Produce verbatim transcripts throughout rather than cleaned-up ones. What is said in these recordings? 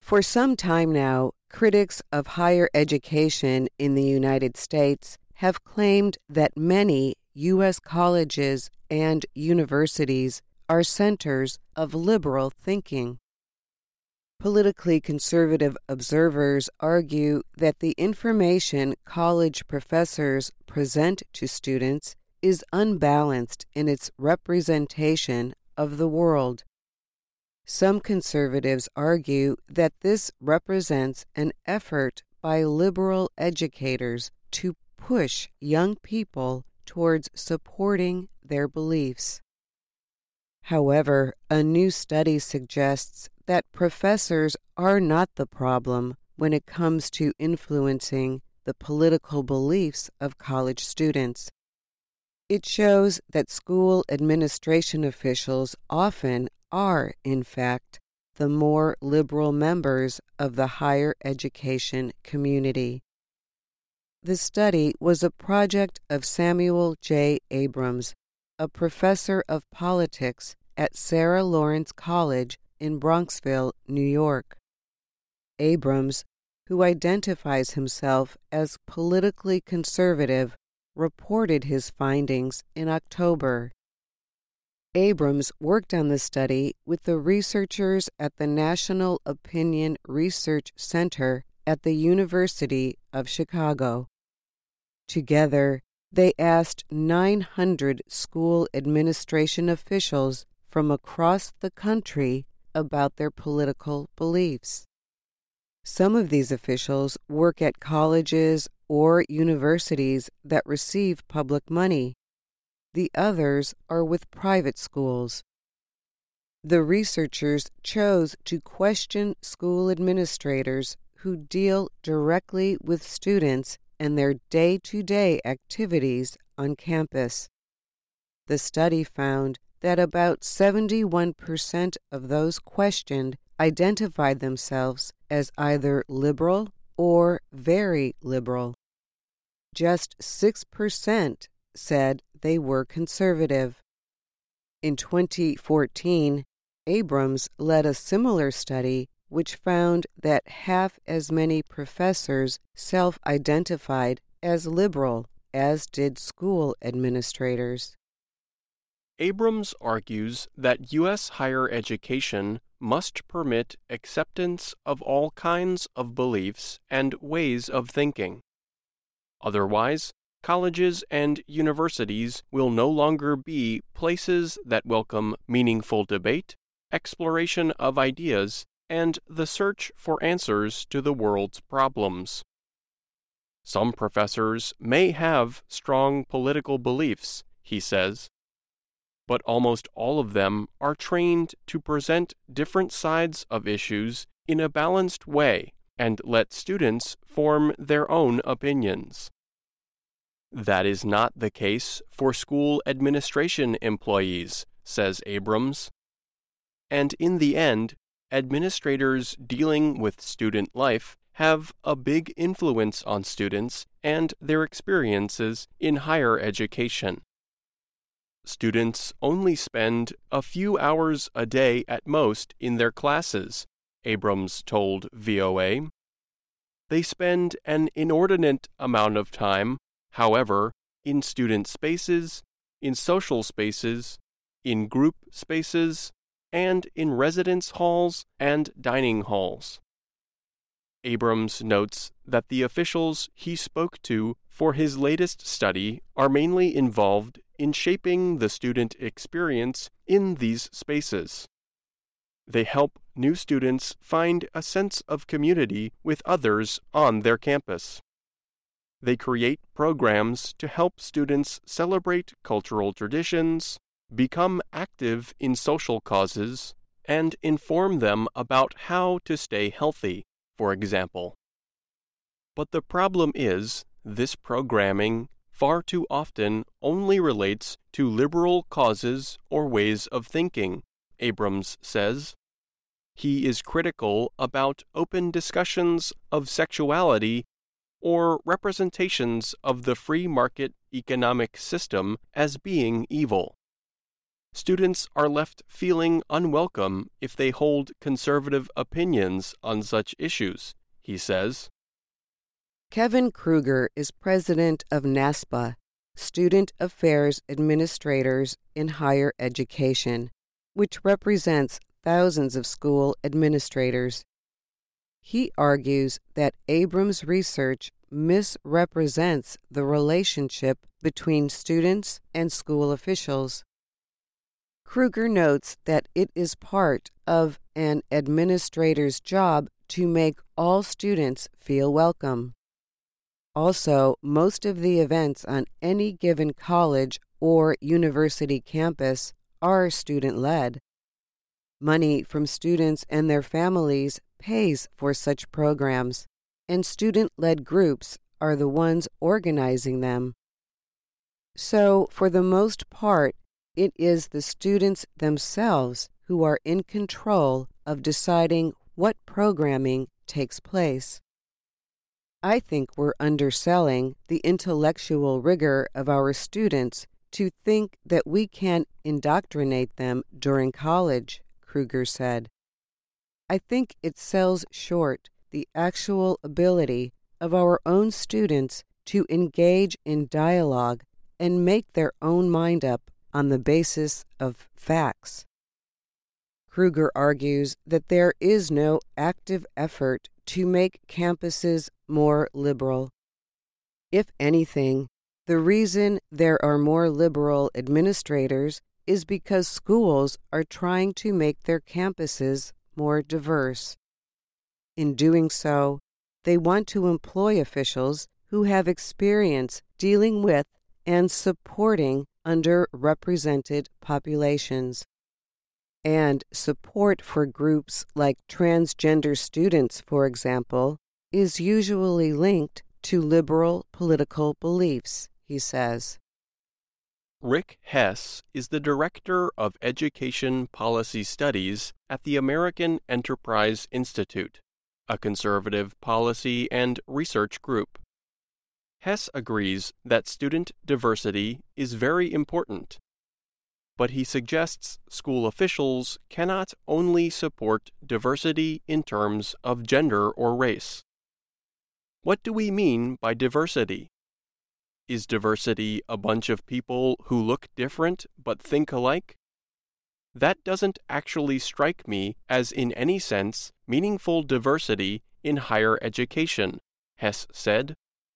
For some time now, critics of higher education in the United States have claimed that many U S colleges and universities are centers of liberal thinking. Politically conservative observers argue that the information college professors present to students is unbalanced in its representation of the world. Some conservatives argue that this represents an effort by liberal educators to push young people towards supporting their beliefs. However, a new study suggests that professors are not the problem when it comes to influencing the political beliefs of college students. It shows that school administration officials often are, in fact, the more liberal members of the higher education community. The study was a project of Samuel J. Abrams, a professor of politics at Sarah Lawrence College in Bronxville, New York. Abrams, who identifies himself as politically conservative, reported his findings in October. Abrams worked on the study with the researchers at the National Opinion Research Center at the University of Chicago. Together, they asked nine hundred school administration officials from across the country about their political beliefs. Some of these officials work at colleges or universities that receive public money. The others are with private schools. The researchers chose to question school administrators who deal directly with students and their day-to-day activities on campus. The study found that about seventy-one percent of those questioned identified themselves as either liberal or very liberal. Just six percent said they were conservative. In twenty fourteen, Abrams led a similar study which found that half as many professors self-identified as liberal as did school administrators. Abrams argues that U S higher education must permit acceptance of all kinds of beliefs and ways of thinking. Otherwise, colleges and universities will no longer be places that welcome meaningful debate, exploration of ideas, and the search for answers to the world's problems. Some professors may have strong political beliefs, he says, but almost all of them are trained to present different sides of issues in a balanced way and let students form their own opinions. That is not the case for school administration employees, says Abrams. And in the end, administrators dealing with student life have a big influence on students and their experiences in higher education. Students only spend a few hours a day at most in their classes, Abrams told V O A. They spend an inordinate amount of time, however, in student spaces, in social spaces, in group spaces, and in residence halls and dining halls. Abrams notes that the officials he spoke to for his latest study are mainly involved in shaping the student experience in these spaces. They help new students find a sense of community with others on their campus. They create programs to help students celebrate cultural traditions, become active in social causes, and inform them about how to stay healthy, for example. But the problem is, this programming far too often only relates to liberal causes or ways of thinking, Abrams says. He is critical about open discussions of sexuality or representations of the free market economic system as being evil. students are left feeling unwelcome if they hold conservative opinions on such issues, he says. Kevin Kruger is president of NASPA, Student Affairs Administrators in Higher Education, which represents thousands of school administrators. He argues that Abrams' research misrepresents the relationship between students and school officials. Kruger notes that it is part of an administrator's job to make all students feel welcome. Also, most of the events on any given college or university campus are student-led. Money from students and their families pays for such programs, and student-led groups are the ones organizing them. So, for the most part, it is the students themselves who are in control of deciding what programming takes place. I think we're underselling the intellectual rigor of our students to think that we can indoctrinate them during college, Kruger said. I think it sells short the actual ability of our own students to engage in dialogue and make their own mind up on the basis of facts. Kruger argues that there is no active effort to make campuses more liberal. If anything, the reason there are more liberal administrators is because schools are trying to make their campuses more diverse. In doing so, they want to employ officials who have experience dealing with and supporting underrepresented populations. And support for groups like transgender students, for example, is usually linked to liberal political beliefs, he says. Rick Hess is the Director of Education Policy Studies at the American Enterprise Institute, a conservative policy and research group. Hess agrees that student diversity is very important, but he suggests school officials cannot only support diversity in terms of gender or race. What do we mean by diversity? Is diversity a bunch of people who look different but think alike? That doesn't actually strike me as in any sense meaningful diversity in higher education, Hess said.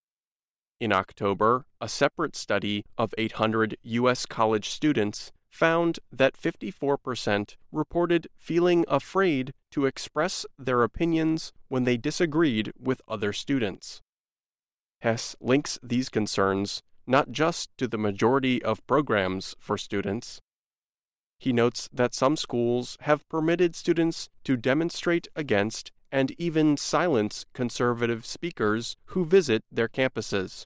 In October, a separate study of eight hundred U S college students found that fifty-four percent reported feeling afraid to express their opinions when they disagreed with other students. Hess links these concerns not just to the majority of programs for students. He notes that some schools have permitted students to demonstrate against and even silence conservative speakers who visit their campuses.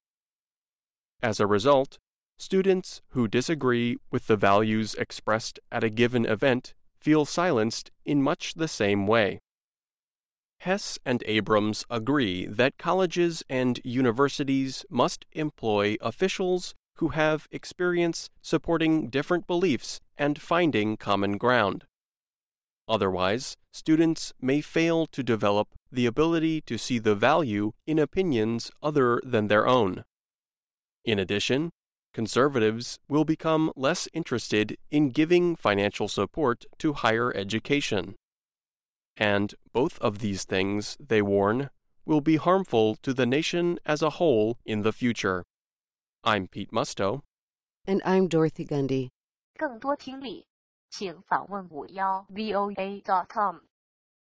As a result, students who disagree with the values expressed at a given event feel silenced in much the same way. Hess and Abrams agree that colleges and universities must employ officials who have experience supporting different beliefs and finding common ground. Otherwise, students may fail to develop the ability to see the value in opinions other than their own. In addition, conservatives will become less interested in giving financial support to higher education. And both of these things, they warn, will be harmful to the nation as a whole in the future. I'm Pete Musto. And I'm Dorothy Gundy. 更多听力，请访问五幺 V O A dot com。